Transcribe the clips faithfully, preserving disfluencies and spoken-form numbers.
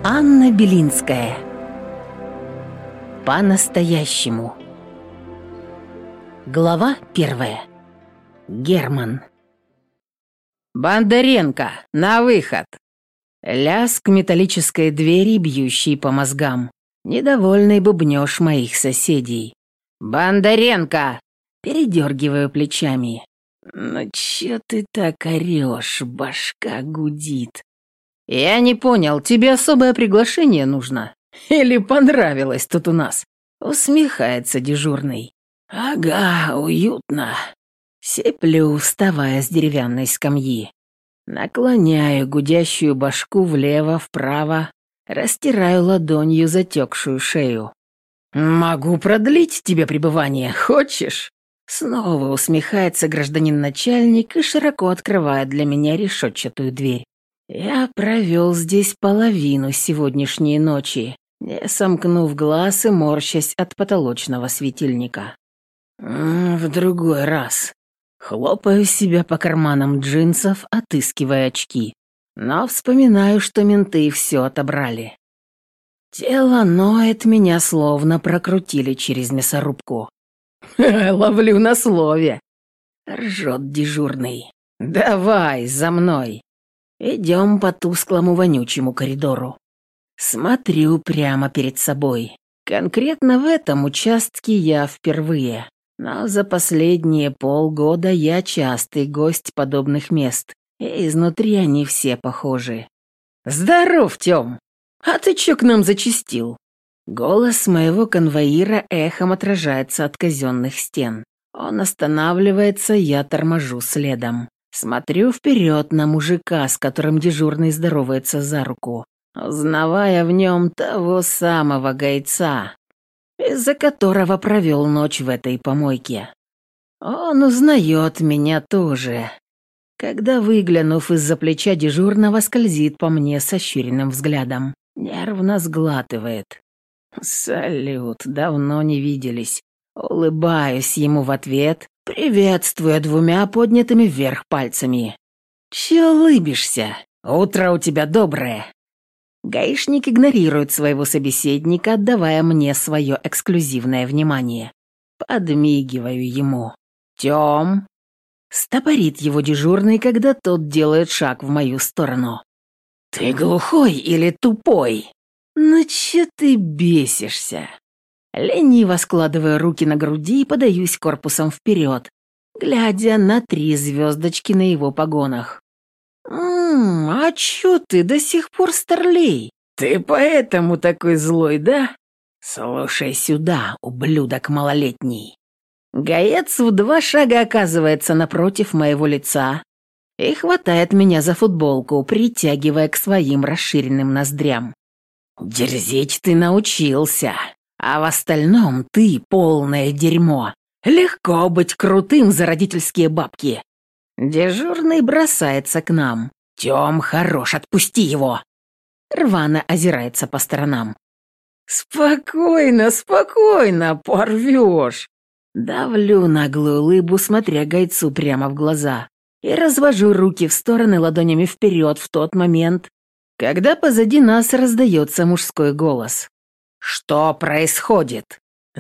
Анна Белинская. По-настоящему. Глава первая. Герман. «Бондаренко, на выход!» Лязг металлической двери, бьющей по мозгам. Недовольный бубнёж моих соседей. «Бондаренко!» Передергиваю плечами. «Ну чё ты так орёшь? Башка гудит». «Я не понял, тебе особое приглашение нужно? Или понравилось тут у нас?» Усмехается дежурный. «Ага, уютно». Сиплю, вставая с деревянной скамьи. Наклоняю гудящую башку влево-вправо, растираю ладонью затекшую шею. «Могу продлить тебе пребывание, хочешь?» Снова усмехается гражданин-начальник и широко открывает для меня решетчатую дверь. Я провел здесь половину сегодняшней ночи, не сомкнув глаз и морщась от потолочного светильника. В другой раз. Хлопаю себя по карманам джинсов, отыскивая очки. Но вспоминаю, что менты все отобрали. Тело ноет, меня словно прокрутили через мясорубку. «Ловлю на слове!» — ржет дежурный. «Давай, за мной!» Идем по тусклому вонючему коридору. Смотрю прямо перед собой. Конкретно в этом участке я впервые. Но за последние полгода я частый гость подобных мест. И изнутри они все похожи. «Здоров, Тём! А ты чё к нам зачастил?» Голос моего конвоира эхом отражается от казенных стен. Он останавливается, я торможу следом. Смотрю вперед на мужика, с которым дежурный здоровается за руку, узнавая в нем того самого гайца, из-за которого провел ночь в этой помойке. Он узнает меня тоже, когда, выглянув из-за плеча дежурного, скользит по мне с ощуренным взглядом, нервно сглатывает. «Салют, давно не виделись». Улыбаюсь ему в ответ, приветствуя двумя поднятыми вверх пальцами. «Чё улыбишься? Утро у тебя доброе». Гаишник игнорирует своего собеседника, отдавая мне свое эксклюзивное внимание. Подмигиваю ему. «Тём!» Стопорит его дежурный, когда тот делает шаг в мою сторону. «Ты глухой или тупой? Ну чё ты бесишься?» Лениво складываю руки на груди и подаюсь корпусом вперед, глядя на три звездочки на его погонах. «Ммм, а чё ты до сих пор старлей? Ты поэтому такой злой, да? Слушай сюда, ублюдок малолетний». Гаец в два шага оказывается напротив моего лица и хватает меня за футболку, притягивая к своим расширенным ноздрям. «Дерзить ты научился. А в остальном ты полное дерьмо. Легко быть крутым за родительские бабки». Дежурный бросается к нам. «Тём, хорош, отпусти его!» Рвано озирается по сторонам. «Спокойно, спокойно, порвёшь!» Давлю наглую улыбу, смотря гайцу прямо в глаза, и развожу руки в стороны ладонями вперед в тот момент, когда позади нас раздается мужской голос. «Что происходит?»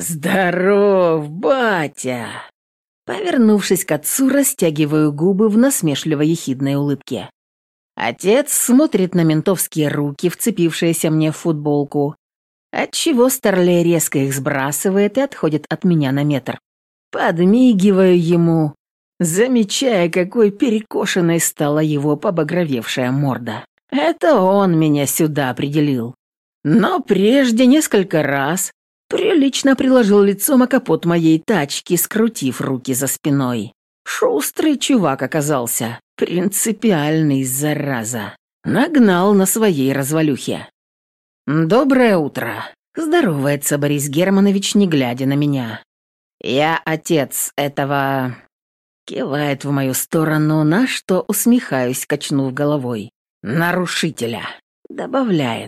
«Здоров, батя!» Повернувшись к отцу, растягиваю губы в насмешливо-ехидной улыбке. Отец смотрит на ментовские руки, вцепившиеся мне в футболку, отчего старлей резко их сбрасывает и отходит от меня на метр. Подмигиваю ему, замечая, какой перекошенной стала его побагровевшая морда. Это он меня сюда определил. Но прежде несколько раз прилично приложил лицом о капот моей тачки, скрутив руки за спиной. Шустрый чувак оказался, принципиальный, зараза. Нагнал на своей развалюхе. «Доброе утро», — здоровается Борис Германович, не глядя на меня. «Я отец этого...» Кивает в мою сторону, на что усмехаюсь, качнув головой. «Нарушителя», — добавляет.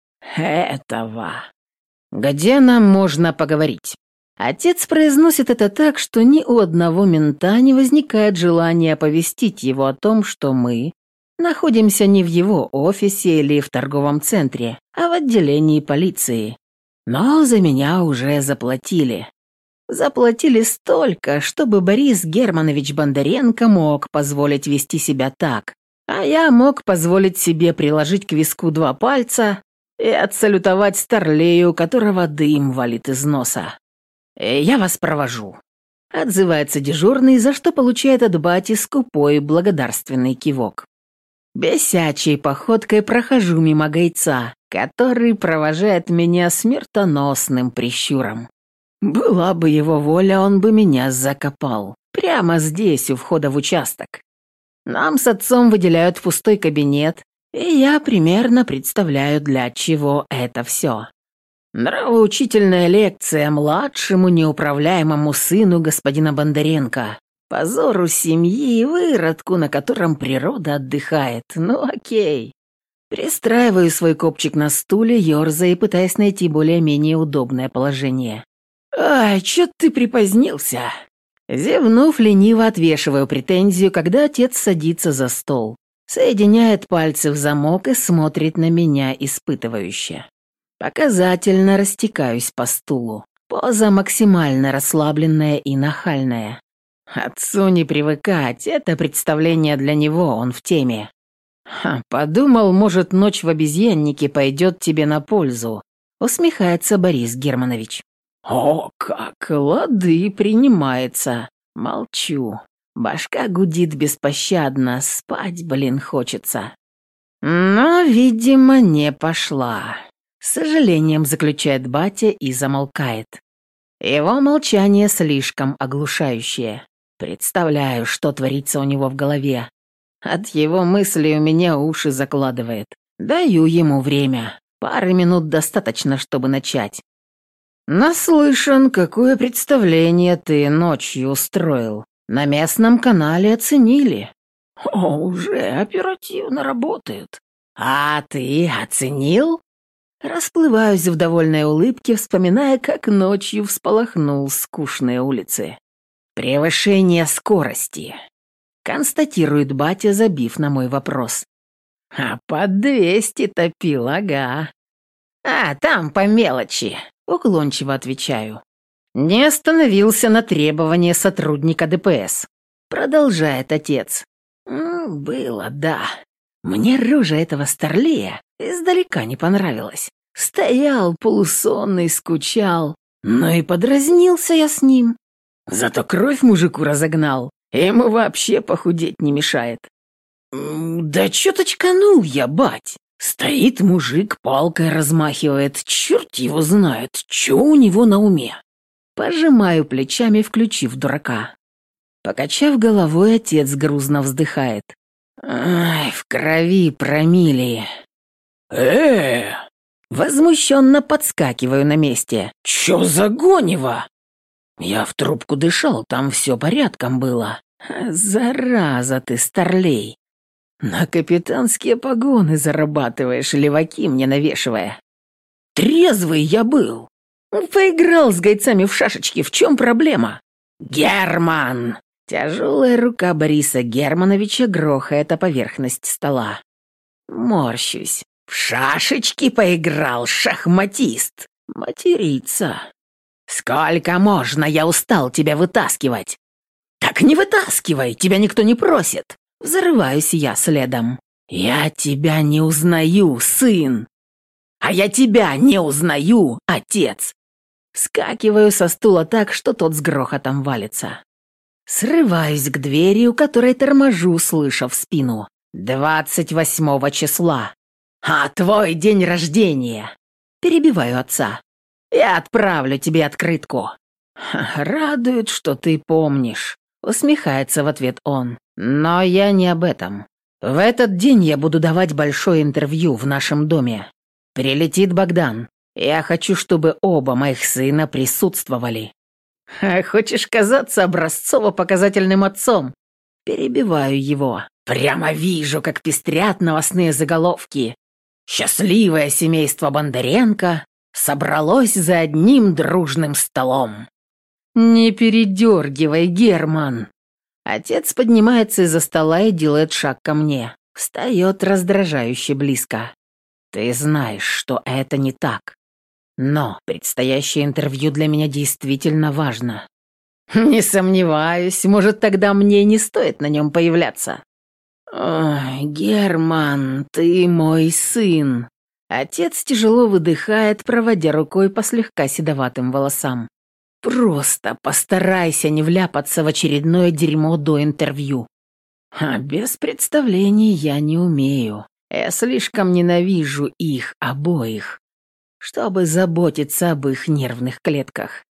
«Этого. Где нам можно поговорить?» Отец произносит это так, что ни у одного мента не возникает желания оповестить его о том, что мы Находимся не в его офисе или в торговом центре, а в отделении полиции. Но за меня уже заплатили. Заплатили столько, чтобы Борис Германович Бондаренко мог позволить вести себя так, а я мог позволить себе приложить к виску два пальца и отсалютовать старлею, у которого дым валит из носа. «Я вас провожу», — отзывается дежурный, за что получает от бати скупой благодарственный кивок. Бесячей походкой прохожу мимо гайца, который провожает меня смертоносным прищуром. Была бы его воля, он бы меня закопал. Прямо здесь, у входа в участок. Нам с отцом выделяют пустой кабинет, и я примерно представляю, для чего это все. Нравоучительная лекция младшему неуправляемому сыну господина Бондаренко. Позору семьи и выродку, на котором природа отдыхает. Ну окей. Пристраиваю свой копчик на стуле, ерзая и пытаясь найти более-менее удобное положение. «Ай, чё ты припозднился?» Зевнув, лениво отвешиваю претензию, когда отец садится за стол, соединяет пальцы в замок и смотрит на меня испытывающе. Показательно растекаюсь по стулу. Поза максимально расслабленная и нахальная. Отцу не привыкать, это представление для него, он в теме. Ха, подумал, может, ночь в обезьяннике пойдет тебе на пользу, усмехается Борис Германович. О, как, лады, принимается. Молчу. Башка гудит беспощадно, спать, блин, хочется. Но, видимо, не пошла. С сожалением заключает батя и замолкает. Его молчание слишком оглушающее. Представляю, что творится у него в голове. От его мыслей у меня уши закладывает. Даю ему время. Пары минут достаточно, чтобы начать. Наслышан, какое представление ты ночью устроил. На местном канале оценили. О, уже оперативно работают. А ты оценил? Расплываюсь в довольной улыбке, вспоминая, как ночью всполохнул скучные улицы. Превышение скорости. Констатирует батя, забив на мой вопрос. А под двести топил, ага. А, там по мелочи. Уклончиво отвечаю. Не остановился на требования сотрудника ДПС. Продолжает отец. М, было, да. Мне рожа этого старлея издалека не понравилась. Стоял полусонный, скучал. Но и подразнился я с ним. Зато кровь мужику разогнал. Ему вообще похудеть не мешает. Да чё-то чканул я, бать. Стоит мужик, палкой размахивает, черт его знает, что у него на уме. Пожимаю плечами, включив дурака. Покачав головой, отец грузно вздыхает. Ай, в крови промили. э Возмущенно подскакиваю на месте. Чё за гонево? Я в трубку дышал, там все порядком было. Зараза ты, старлей. На капитанские погоны зарабатываешь, леваки мне навешивая. Трезвый я был. Поиграл с гайцами в шашечки, в чем проблема? Герман! Тяжелая рука Бориса Германовича грохает о поверхность стола. Морщусь. В шашечки поиграл, шахматист. Материться. Сколько можно, я устал тебя вытаскивать. Так не вытаскивай, тебя никто не просит. Взрываюсь я следом. Я тебя не узнаю, сын. А я тебя не узнаю, отец. Скакиваю со стула так, что тот с грохотом валится. Срываюсь к двери, у которой торможу, слыша в спину. Двадцать восьмого числа. А твой день рождения. Перебиваю отца. Я отправлю тебе открытку. Радует, что ты помнишь. Усмехается в ответ он. Но я не об этом. В этот день я буду давать большое интервью в нашем доме. Прилетит Богдан. Я хочу, чтобы оба моих сына присутствовали. Хочешь казаться образцово-показательным отцом? Перебиваю его. Прямо вижу, как пестрят новостные заголовки. Счастливое семейство Бондаренко собралось за одним дружным столом. Не передергивай, Герман. Отец поднимается из-за стола и делает шаг ко мне. встает раздражающе близко. Ты знаешь, что это не так. Но предстоящее интервью для меня действительно важно. Не сомневаюсь, может, тогда мне не стоит на нем появляться. Ой, Герман, ты мой сын. Отец тяжело выдыхает, проводя рукой по слегка седоватым волосам. Просто постарайся не вляпаться в очередное дерьмо до интервью. А без представлений я не умею. Я слишком ненавижу их обоих, чтобы заботиться об их нервных клетках.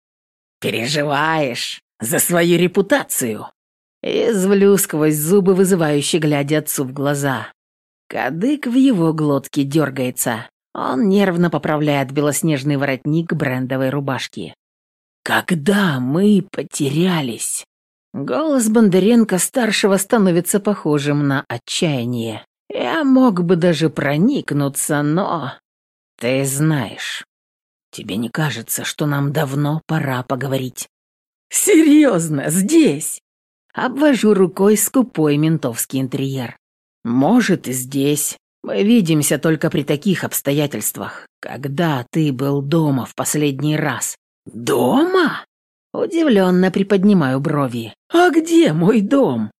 Переживаешь за свою репутацию? Извлю сквозь зубы, вызывающе глядя отцу в глаза. Кадык в его глотке дергается. Он нервно поправляет белоснежный воротник брендовой рубашки. Когда мы потерялись? Голос Бондаренко-старшего становится похожим на отчаяние. Я мог бы даже проникнуться, но... Ты знаешь, тебе не кажется, что нам давно пора поговорить? Серьезно, здесь? Обвожу рукой скупой ментовский интерьер. Может, и здесь. Мы видимся только при таких обстоятельствах. Когда ты был дома в последний раз? Дома? Удивленно приподнимаю брови. А где мой дом?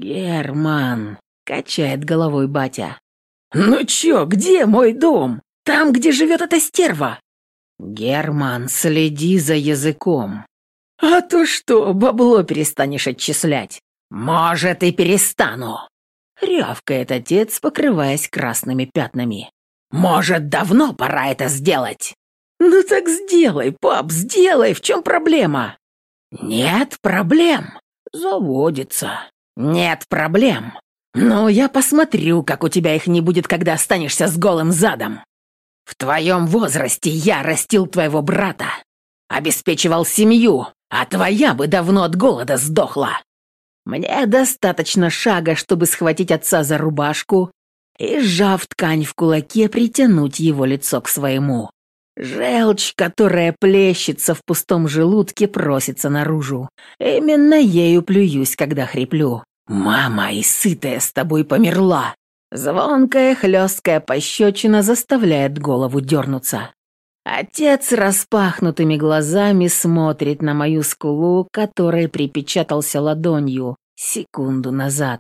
Герман, качает головой батя. Ну чё, где мой дом? Там, где живет эта стерва. Герман, следи за языком. А то что, бабло перестанешь отчислять? Может, и перестану. Рявкает отец, покрываясь красными пятнами. Может, давно пора это сделать? Ну так сделай, пап, сделай, в чем проблема? Нет проблем. Заводится. Нет проблем. Ну, я посмотрю, как у тебя их не будет, когда останешься с голым задом. В твоем возрасте я растил твоего брата, обеспечивал семью, а твоя бы давно от голода сдохла. Мне достаточно шага, чтобы схватить отца за рубашку и, сжав ткань в кулаке, притянуть его лицо к своему. Желчь, которая плещется в пустом желудке, просится наружу. Именно ею плююсь, когда хриплю. «Мама и сытая с тобой померла!» Звонкая хлесткая пощечина заставляет голову дернуться. Отец распахнутыми глазами смотрит на мою скулу, которой припечатался ладонью секунду назад.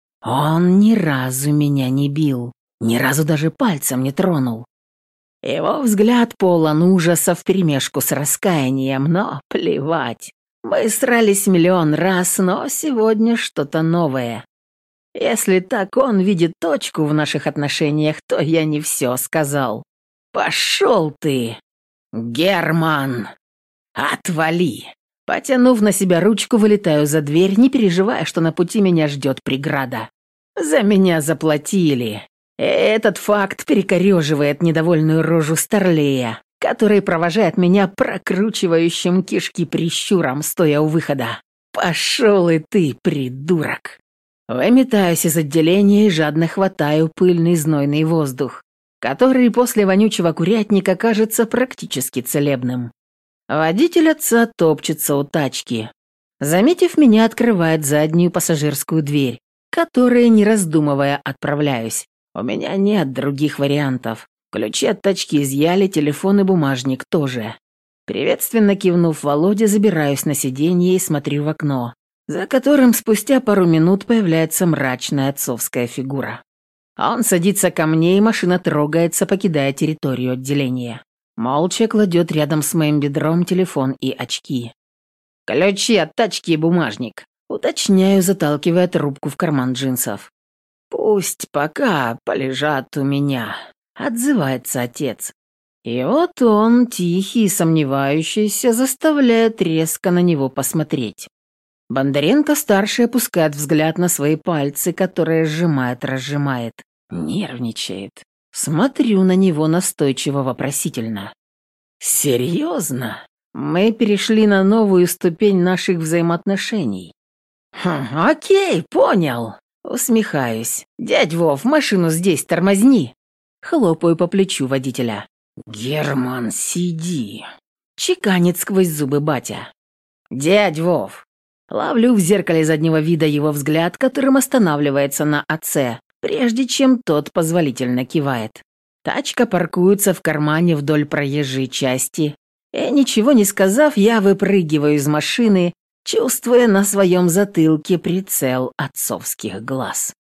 Он ни разу меня не бил, ни разу даже пальцем не тронул. Его взгляд полон ужаса вперемешку с раскаянием, но плевать. Мы срались миллион раз, но сегодня что-то новое. Если так он видит точку в наших отношениях, то я не все сказал. «Пошел ты, Герман! Отвали!» Потянув на себя ручку, вылетаю за дверь, не переживая, что на пути меня ждет преграда. За меня заплатили. Этот факт перекореживает недовольную рожу Старлея, который провожает меня прокручивающим кишки прищуром, стоя у выхода. «Пошел и ты, придурок!» Выметаюсь из отделения и жадно хватаю пыльный знойный воздух, который после вонючего курятника кажется практически целебным. Водитель отца топчется у тачки. Заметив меня, открывает заднюю пассажирскую дверь, которой, не раздумывая, отправляюсь. У меня нет других вариантов. Ключи от тачки изъяли, телефон и бумажник тоже. Приветственно кивнув Володе, забираюсь на сиденье и смотрю в окно, за которым спустя пару минут появляется мрачная отцовская фигура. Он садится ко мне, и машина трогается, покидая территорию отделения. Молча кладет рядом с моим бедром телефон и очки. «Ключи от тачки и бумажник», уточняю, заталкивая трубку в карман джинсов. «Пусть пока полежат у меня», — отзывается отец. И вот он, тихий и сомневающийся, заставляет резко на него посмотреть. Бондаренко-старший опускает взгляд на свои пальцы, которые сжимает-разжимает. Нервничает. Смотрю на него настойчиво вопросительно. «Серьезно? Мы перешли на новую ступень наших взаимоотношений». «Хм, окей, понял». Усмехаюсь. «Дядь Вов, машину здесь тормозни». Хлопаю по плечу водителя. «Герман, сиди», — чеканит сквозь зубы батя. «Дядь Вов». Ловлю в зеркале заднего вида его взгляд, которым останавливается на отце, прежде чем тот позволительно кивает. Тачка паркуется в кармане вдоль проезжей части, и, ничего не сказав, я выпрыгиваю из машины, чувствуя на своем затылке прицел отцовских глаз.